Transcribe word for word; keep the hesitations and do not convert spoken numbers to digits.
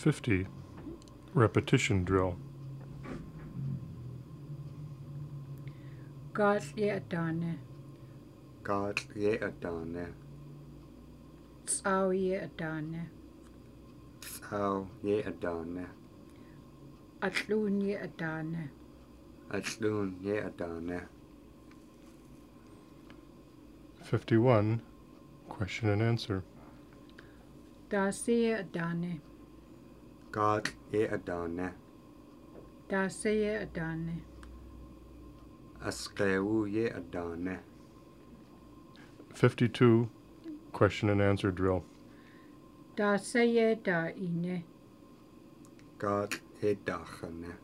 fifty. Repetition drill. God ye adane. God ye adane. Tsau ye adane. Tsau ye adane. Atlun ye adane. Atlun ye adane. fifty-one. Question and answer. Dase ye adane. God ye adane. Dase ye adane. Askleu ye adane. fifty-two. Question and answer drill. Dase ye da ine. God ye dachane.